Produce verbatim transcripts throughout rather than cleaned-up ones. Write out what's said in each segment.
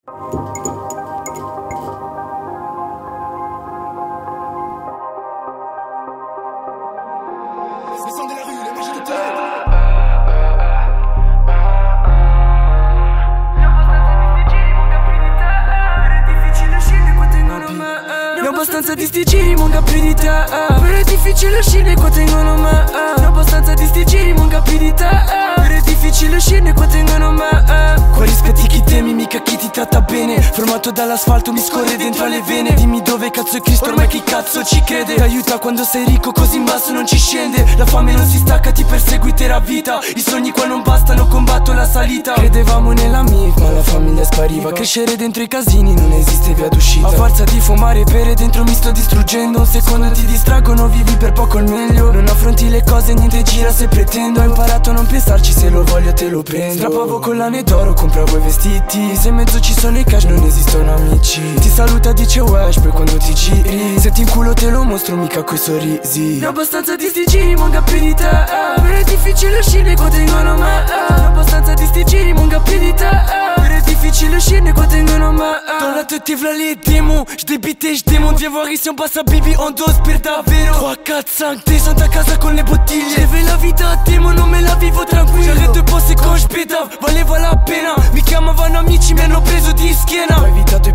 abbastanza di sti giri, monga più di te, eh. Però è difficile uscire, qua tengono me, eh. Ne ho abbastanza di sti giri, monga più di te, eh. Però è difficile uscire, qua tengono me, eh. Qua rispetti chi temi, mica chi ti tratta bene. Formato dall'asfalto, mi scorre dentro alle vene. Dimmi dove cazzo è Cristo, ormai chi cazzo ci crede. Ti aiuta quando sei ricco, così in basso non ci scende. La fame non si stacca, ti perseguiterà vita. I sogni qua non bastano, combatto la salita. Credevamo nella M I F, ma la famiglia spariva. Crescere dentro i casini, non esiste via d'uscita. A forza di fumare e bere dentro mi sto distruggendo. Un secondo ti distraggono, vivi per poco il meglio. Non affronti le cose, niente gira se pretendo. Ho imparato a non pensarci, se lo voglio te lo prendo. Strappavo collane d'oro, compravo i vestiti. Se in mezzo ci sono i cash non esistono amici. Ti saluta dice wesh poi quando ti giri. Se ti inculo te lo mostro mica coi sorrisi. Ne ho abbastanza di sti giri, monga più di te, eh. Però è difficile uscire, qua tengono me, eh. Ne ho abbastanza di sti giri, monga più di te, eh. Però è difficile uscire, qua tengono me, eh. Dans la tête v'là les démons. J'débite et j'démonte. Viens voir ici on passe à Bibi en dose per davvero. Trois, quatre, cinq, descends a casa con le bottiglie. Leve la vita a te, ma non me la vivo tranquillo. J'arrête de penser quand j'pédave, valeva la pena. Mi chiamavano amici, mi hanno preso di schiena. Ho evitato i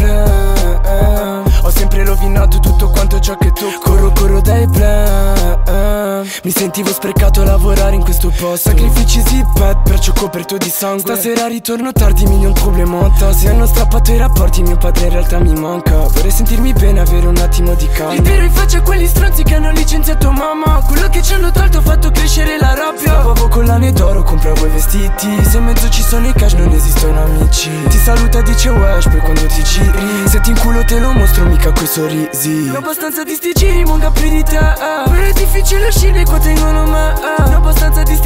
problemi, ho sempre rovinato tutto quanto ciò che tocco. Corro, corro dai plan. Mi sentivo sprecato a lavorare in questo posto. Sacrifici zip-pad, perciò coperto di sangue. Stasera ritorno tardi, milion problemi en tas. Se hanno strappato i rapporti, mio padre in realtà mi manca. Vorrei sentirmi bene, avere un attimo di calma. Libero in faccia a quegli stronzi che hanno licenziato mamma. Quello che ci hanno tolto ha fatto crescere la rabbia. Strappavo collane d'oro, compravo i vestiti. Se in mezzo ci sono i cash non esistono amici. Ti saluta dice wesh poi quando ti giri. Se ti inculo te lo mostro mica coi sorrisi. Ne ho abbastanza di sti giri, monga più di te, eh. Però è difficile uscire, qua tengono me, eh. Ne ho abbastanza di sti